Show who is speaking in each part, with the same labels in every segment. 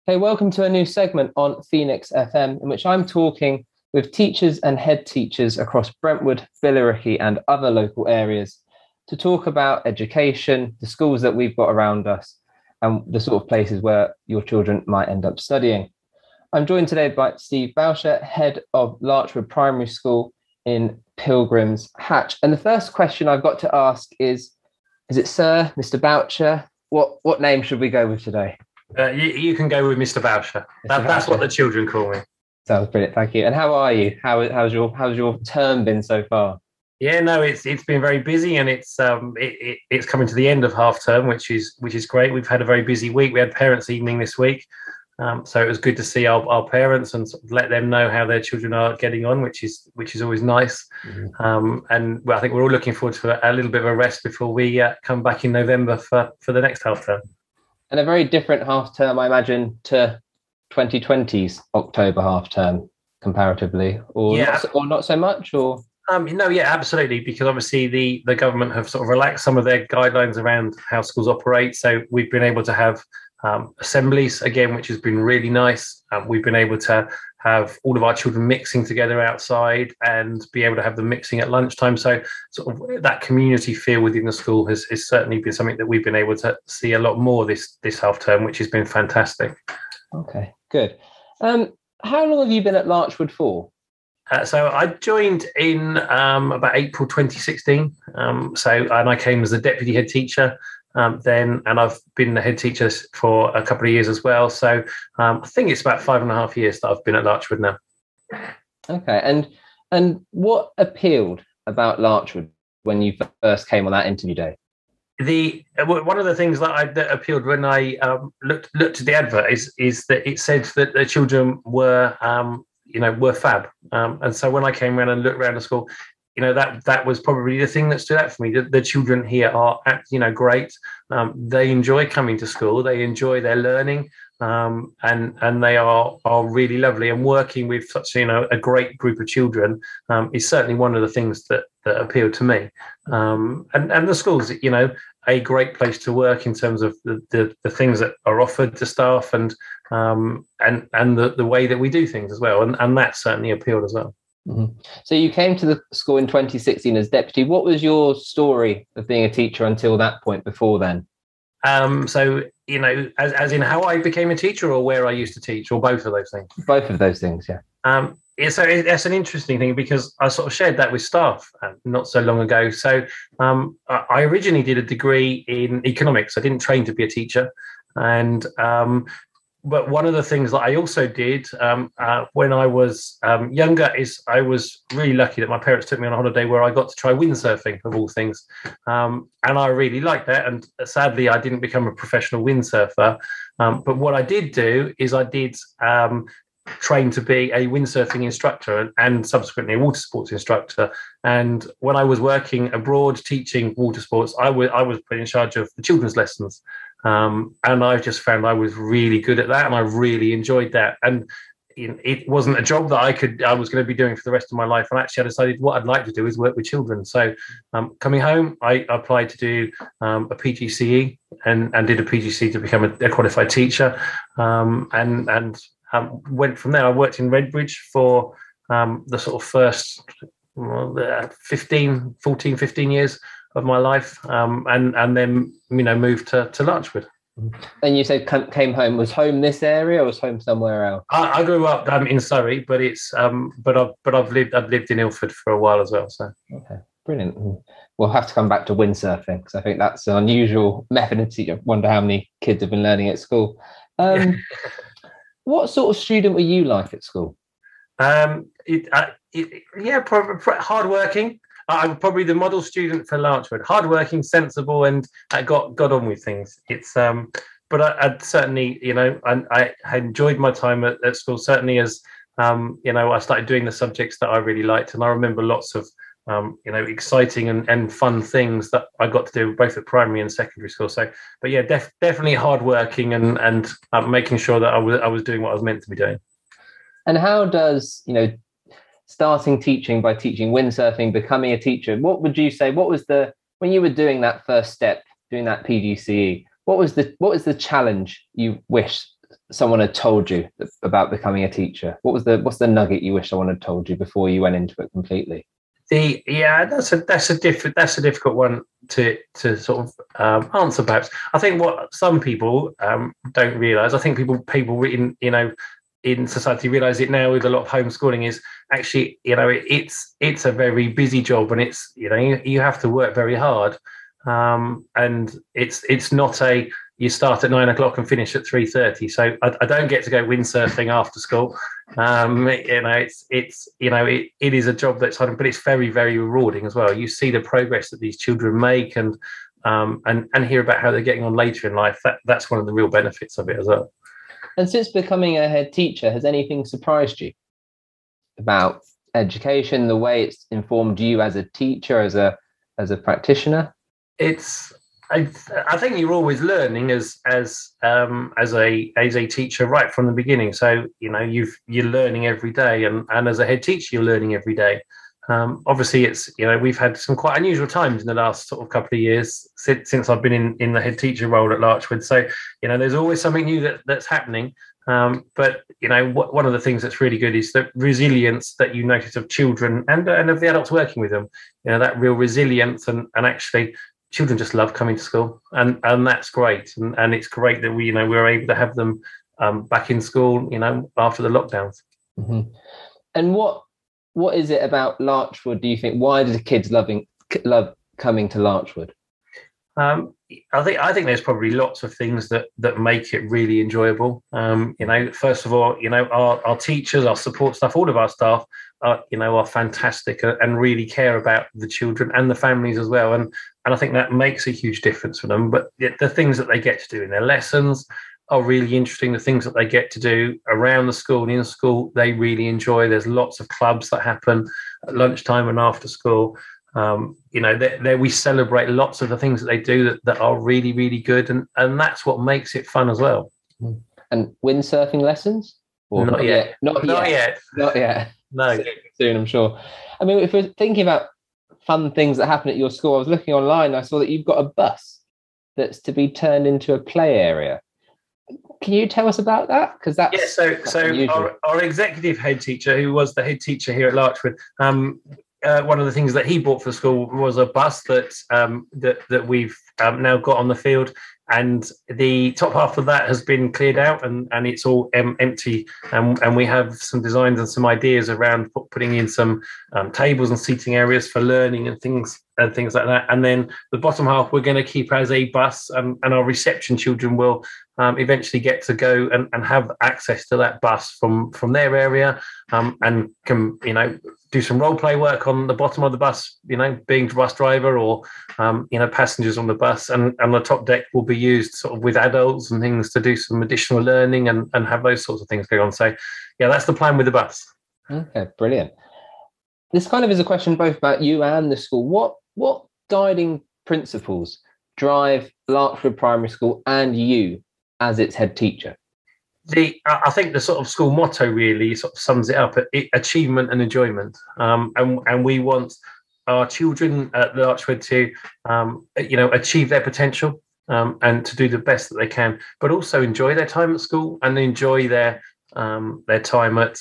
Speaker 1: Hey, welcome to a new segment on Phoenix FM, in which I'm talking with teachers and head teachers across Brentwood, Billericay, and other local areas to talk about education, the schools that we've got around us, and the sort of places where your children might end up studying. I'm joined today by Steve Boucher, head of Larchwood Primary School in Pilgrims Hatch. And the first question I've got to ask is it Sir, Mr. Boucher? What name should we go with today?
Speaker 2: You can go with Mr. Boucher. That's what the children call me.
Speaker 1: Sounds brilliant, thank you. And how are you? How's your term been so far?
Speaker 2: Yeah, no, it's been very busy, and it's coming to the end of half term, which is great. We've had a very busy week. We had parents' evening this week, so it was good to see our parents and sort of let them know how their children are getting on, which is always nice. And well, I think we're all looking forward to a little bit of a rest before we come back in November for the next half term.
Speaker 1: And a very different half term, I imagine, to 2020's October half term comparatively, or
Speaker 2: Yeah.
Speaker 1: not so much, or
Speaker 2: No, yeah, absolutely. Because obviously the government have sort of relaxed some of their guidelines around how schools operate. So we've been able to have assemblies again, which has been really nice. We've been able to have all of our children mixing together outside and be able to have them mixing at lunchtime. So sort of that community feel within the school has certainly been something that we've been able to see a lot more this half term, which has been fantastic.
Speaker 1: okay, good. How long have you been at Larchwood for?
Speaker 2: So I joined in about April 2016. And I came as the deputy head teacher then, and I've been the head teacher for a couple of years as well. So I think it's about 5.5 years that I've been at Larchwood now.
Speaker 1: Okay, and what appealed about Larchwood when you first came on that interview day?
Speaker 2: One of the things that appealed when I looked at the advert is that it said that the children were fab, and so when I came around and looked around the school, that was probably the thing that stood out for me. The children here are great. They enjoy coming to school. They enjoy their learning, and they are really lovely. And working with such a great group of children is certainly one of the things that appealed to me. And the school's a great place to work in terms of the things that are offered to staff and the way that we do things as well. And that certainly appealed as well.
Speaker 1: Mm-hmm. So you came to the school in 2016 as deputy. What was your story of being a teacher until that point before then?
Speaker 2: So, as in how I became a teacher or where I used to teach, or both of those things?
Speaker 1: Both of those things, yeah.
Speaker 2: So that's an interesting thing because I sort of shared that with staff not so long ago. So I originally did a degree in economics. I didn't train to be a teacher. But one of the things that I also did when I was younger is I was really lucky that my parents took me on a holiday where I got to try windsurfing, of all things. And I really liked that. And sadly, I didn't become a professional windsurfer. But what I did do is I did train to be a windsurfing instructor and subsequently a water sports instructor. And when I was working abroad teaching water sports, I was put in charge of the children's lessons. And I just found I was really good at that, and I really enjoyed that. And it wasn't a job that I was going to be doing for the rest of my life. And actually, I decided what I'd like to do is work with children. So, coming home, I applied to do a PGCE and did a PGCE to become a qualified teacher. And went from there. I worked in Redbridge for the sort of first 15 years of my life, and then moved to Larchwood.
Speaker 1: And you said came home. Was home this area or was home somewhere else?
Speaker 2: I grew up in Surrey, but I've lived in Ilford for a while as well. So
Speaker 1: okay, brilliant. We'll have to come back to windsurfing because I think that's an unusual method. I wonder how many kids have been learning at school. What sort of student were you like at school?
Speaker 2: Probably hardworking. I'm probably the model student for Larchwood. Hardworking, sensible, and got on with things. But I'd certainly, I enjoyed my time at school. Certainly, as I started doing the subjects that I really liked, and I remember lots of exciting and fun things that I got to do both at primary and secondary school. So, but yeah, definitely hardworking and making sure that I was doing what I was meant to be doing.
Speaker 1: And how does starting teaching by teaching windsurfing, becoming a teacher, what would you say? What was when you were doing that first step, doing that PGCE? What was the challenge you wish someone had told you about becoming a teacher? What's the nugget you wish someone had told you before you went into it completely?
Speaker 2: That's a difficult one to sort of answer. Perhaps I think what some people don't realise. I think people in society realise it now with a lot of homeschooling is actually it's a very busy job, and it's you have to work very hard, and it's not a you start at 9 o'clock and finish at 3:30. So I don't get to go windsurfing after school. It is a job that's hard, but it's very, very rewarding as well. You see the progress that these children make, and hear about how they're getting on later in life. That's one of the real benefits of it as well.
Speaker 1: And since becoming a head teacher, has anything surprised you about education, the way it's informed you as a teacher, as a practitioner?
Speaker 2: I think you're always learning as a teacher right from the beginning. So you're learning every day, and as a head teacher, you're learning every day. Obviously, it's we've had some quite unusual times in the last sort of couple of years since I've been in the head teacher role at Larchwood. So there's always something new that's happening. But one of the things that's really good is the resilience that you notice of children and of the adults working with them. That real resilience, and actually children just love coming to school, and that's great. And it's great that we're able to have them back in school after the lockdowns.
Speaker 1: Mm-hmm. And what is it about Larchwood, do you think? Why do the kids love coming to Larchwood?
Speaker 2: I think there's probably lots of things that make it really enjoyable. First of all, our teachers, our support staff, all of our staff are fantastic and really care about the children and the families as well. And I think that makes a huge difference for them. But the things that they get to do in their lessons are really interesting. The things that they get to do around the school and in school, they really enjoy. There's lots of clubs that happen at lunchtime and after school. We celebrate lots of the things that they do that are really, really good. And that's what makes it fun as well.
Speaker 1: And windsurfing lessons? Or
Speaker 2: not yet. Not yet. No.
Speaker 1: Soon, I'm sure. I mean, if we're thinking about fun things that happen at your school, I was looking online and I saw that you've got a bus that's to be turned into a play area. Can you tell us about that? Because that's our executive head teacher, who was the head teacher here at Larchwood,
Speaker 2: one of the things that he bought for school was a bus that we've now got on the field, and the top half of that has been cleared out, and it's all empty, and we have some designs and some ideas around putting in some tables and seating areas for learning and things like that. And then the bottom half we're going to keep as a bus, and our reception children will eventually get to go and have access to that bus from their area, and can do some role play work on the bottom of the bus, being bus driver or passengers on the bus, and the top deck will be used sort of with adults and things to do some additional learning and have those sorts of things going on. So that's the plan with the bus.
Speaker 1: Okay, brilliant. This kind of is a question both about you and the school. What guiding principles drive Larchwood Primary School and you as its head teacher?
Speaker 2: I think the sort of school motto really sort of sums it up: achievement and enjoyment. And we want our children at Larchwood to, achieve their potential, and to do the best that they can, but also enjoy their time at school and enjoy their time at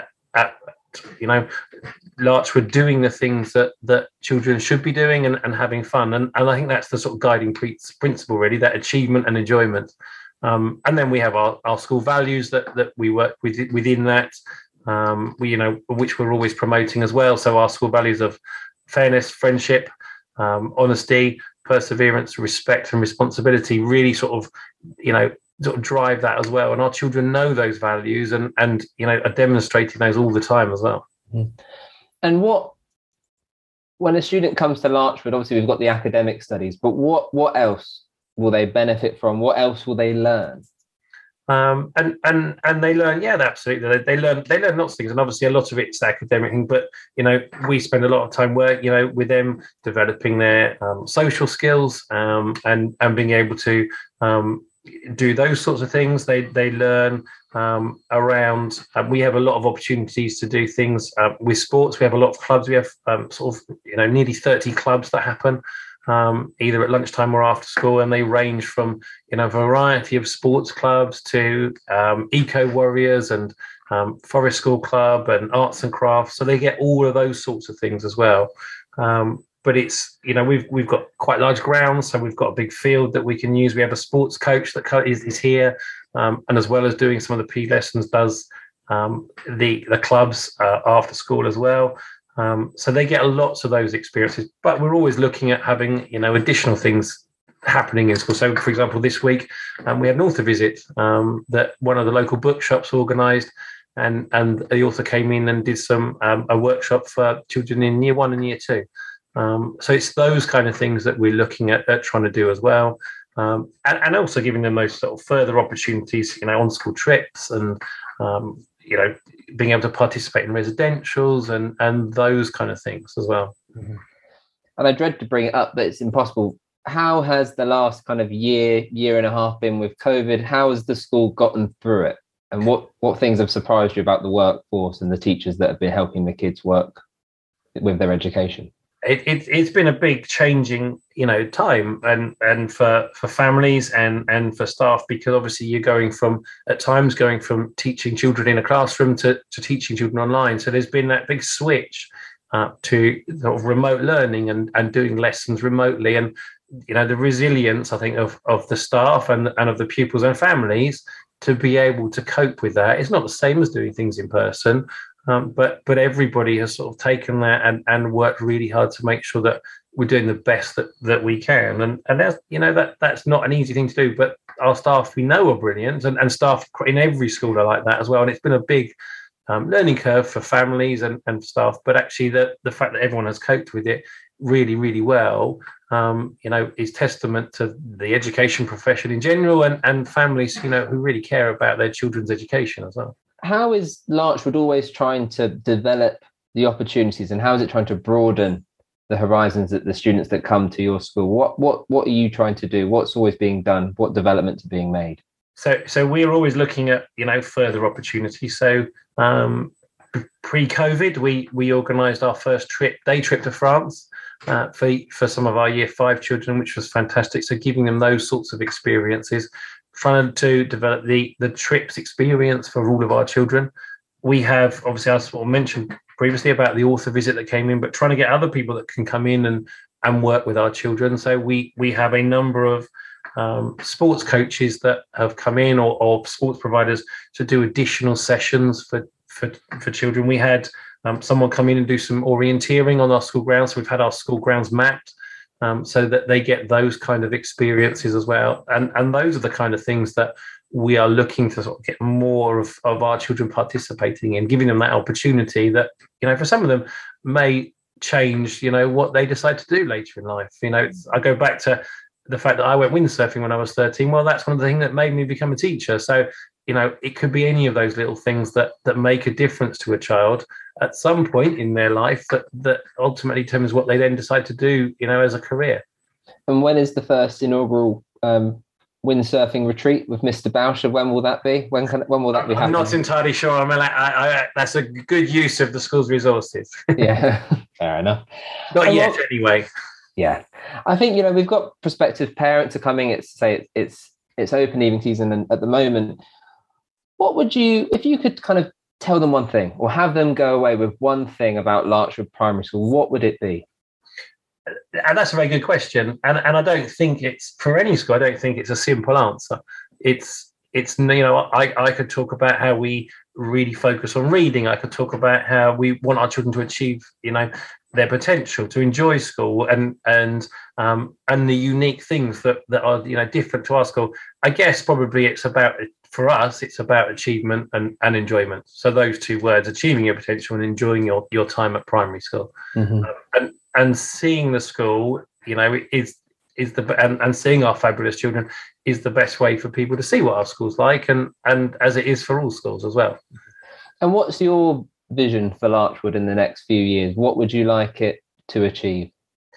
Speaker 2: Larchwood, doing the things that children should be doing and having fun. And I think that's the sort of guiding principle, really, that achievement and enjoyment. And then we have our school values that we work within that, which we're always promoting as well. So our school values of fairness, friendship, honesty, perseverance, respect, and responsibility really sort of drive that as well. And our children know those values and are demonstrating those all the time as well.
Speaker 1: And when a student comes to Larchwood, obviously we've got the academic studies, but what else will they benefit from? What else will they learn?
Speaker 2: And they learn, absolutely. They learn lots of things, and obviously a lot of it's academic thing. But we spend a lot of time with them developing their social skills, and being able to do those sorts of things. They learn around. We have a lot of opportunities to do things with sports. We have a lot of clubs. We have nearly 30 clubs that happen. either at lunchtime or after school, and they range from a variety of sports clubs to eco warriors and forest school club and arts and crafts. So they get all of those sorts of things as well. But it's we've got quite large grounds, so we've got a big field that we can use. We have a sports coach that is here, and as well as doing some of the P lessons, does the clubs after school as well. So they get lots of those experiences, but we're always looking at having, additional things happening in school. So, for example, this week we had an author visit that one of the local bookshops organised, and the author came in and did a workshop for children in year 1 and year 2. So it's those kind of things that we're looking at trying to do as well, and also giving them those sort of further opportunities, on school trips and being able to participate in residentials and those kind of things as well.
Speaker 1: Mm-hmm. And I dread to bring it up, but it's impossible. How has the last kind of year and a half been with COVID? How has the school gotten through it? And what things have surprised you about the workforce and the teachers that have been helping the kids work with their education?
Speaker 2: It's been a big changing, time and for families and for staff, because obviously you're going from teaching children in a classroom to teaching children online. So there's been that big switch to sort of remote learning and doing lessons remotely. And, the resilience, I think, of the staff and of the pupils and families to be able to cope with that. It's not the same as doing things in person. But everybody has sort of taken that and worked really hard to make sure that we're doing the best that we can. And that's, that's not an easy thing to do, but our staff, we know, are brilliant, and staff in every school are like that as well. And it's been a big learning curve for families and staff, but actually the fact that everyone has coped with it really, really well, is testament to the education profession in general and families, who really care about their children's education as well.
Speaker 1: How is Larchwood always trying to develop the opportunities, and how is it trying to broaden the horizons that the students that come to your school? What are you trying to do? What's always being done? What developments are being made?
Speaker 2: So we're always looking at further opportunities. So pre-COVID, we organised our first day trip to France for some of our Year 5 children, which was fantastic. So giving them those sorts of experiences, trying to develop the trips experience for all of our children. We have, obviously, I sort of mentioned previously about the author visit that came in, but trying to get other people that can come in and work with our children. So we have a number of sports coaches that have come in, or sports providers, to do additional sessions for children. We had someone come in and do some orienteering on our school grounds. So we've had our school grounds mapped, so that they get those kind of experiences as well. And those are the kind of things that we are looking to sort of get more of our children participating in, giving them that opportunity that, for some of them may change, what they decide to do later in life. I go back to the fact that I went windsurfing when I was 13. Well, that's one of the things that made me become a teacher. So, it could be any of those little things that make a difference to a child at some point in their life that ultimately determines what they then decide to do, as a career.
Speaker 1: And when is the first inaugural windsurfing retreat with Mr. Boucher? When will that be? When will that be happening?
Speaker 2: I'm not entirely sure. I mean, that's a good use of the school's resources.
Speaker 1: Yeah, fair enough.
Speaker 2: Not yet, anyway.
Speaker 1: Yeah, I think we've got prospective parents are coming. It's open evening season, and at the moment, what would you, if you could kind of tell them one thing, or have them go away with one thing about Larchwood Primary School, what would it be?
Speaker 2: And that's a very good question. And I don't think it's, for any school, I don't think it's a simple answer. It's I could talk about how we really focus on reading. I could talk about how we want our children to achieve, their potential, to enjoy school and the unique things that are, different to our school. I guess probably for us, it's about achievement and enjoyment. So those two words, achieving your potential and enjoying your time at primary school. Mm-hmm. And seeing the school, is and seeing our fabulous children is the best way for people to see what our school's like, and as it is for all schools as well.
Speaker 1: And what's your vision for Larchwood in the next few years? What would you like it to achieve?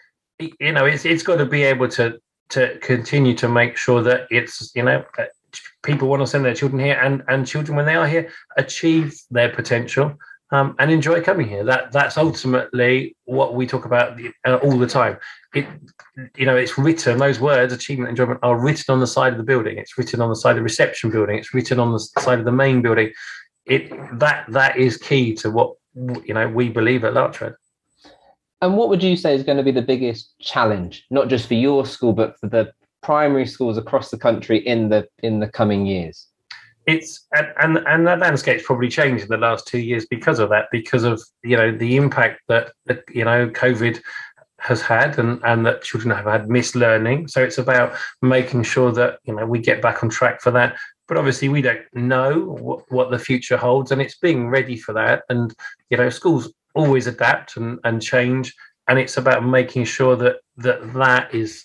Speaker 2: It's got to be able to continue to make sure that it's, people want to send their children here, and children, when they are here, achieve their potential. and enjoy coming here. That's ultimately what we talk about all the time. It's written. Those words, achievement, enjoyment, are written on the side of the building. It's written on the side of the reception building. It's written on the side of the main building. That is key to what we believe at Larchwood.
Speaker 1: And what would you say is going to be the biggest challenge, not just for your school, but for the primary schools across the country in the coming years?
Speaker 2: It's and that landscape's probably changed in the last 2 years because of that, because of the impact that COVID has had, and that children have had missed learning. So it's about making sure that we get back on track for that. But obviously we don't know what the future holds, and it's being ready for that. And schools always adapt and change, and it's about making sure that is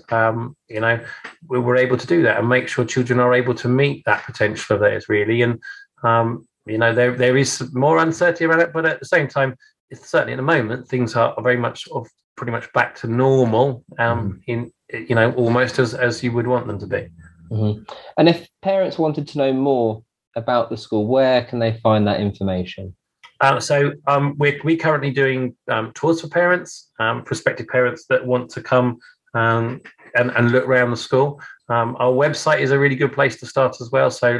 Speaker 2: we're able to do that and make sure children are able to meet that potential of theirs, really. And there is more uncertainty around it, but at the same time, it's certainly at the moment things are very much pretty much back to normal, in almost as you would want them to be.
Speaker 1: Mm-hmm. And if parents wanted to know more about the school, where can they find that information?
Speaker 2: We're currently doing tours for parents, prospective parents that want to come and look around the school. Our website is a really good place to start as well. So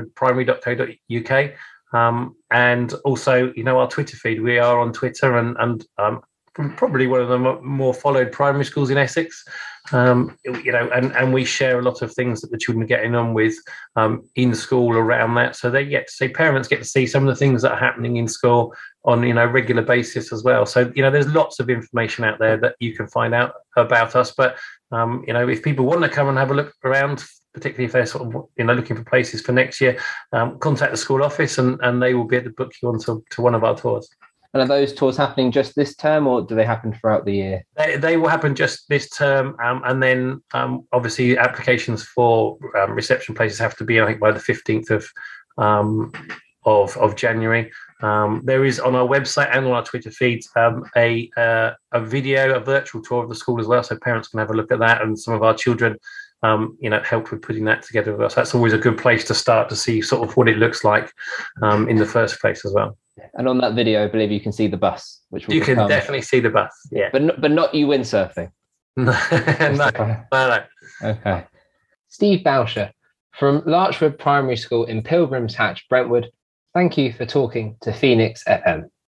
Speaker 2: larchwoodprimary.co.uk, and also our Twitter feed. We are on Twitter and probably one of the more followed primary schools in Essex. And we share a lot of things that the children are getting on with in school around that. So parents get to see some of the things that are happening in school on a regular basis as well. So there's lots of information out there that you can find out about us. But if people want to come and have a look around, particularly if they're sort of looking for places for next year, contact the school office and they will be able to book you onto one of our tours.
Speaker 1: And are those tours happening just this term, or do they happen throughout the year?
Speaker 2: They will happen just this term, and then obviously applications for reception places have to be, I think, by the 15th of January. There is on our website and on our Twitter feeds a video, a virtual tour of the school as well, so parents can have a look at that, and some of our children helped with putting that together with us. That's always a good place to start to see sort of what it looks like in the first place as well.
Speaker 1: And on that video, I believe you can see the bus, which will
Speaker 2: can definitely see the bus, yeah.
Speaker 1: But not you windsurfing.
Speaker 2: No.
Speaker 1: Okay. Steve Boucher from Larchwood Primary School in Pilgrim's Hatch, Brentwood. Thank you for talking to Phoenix FM.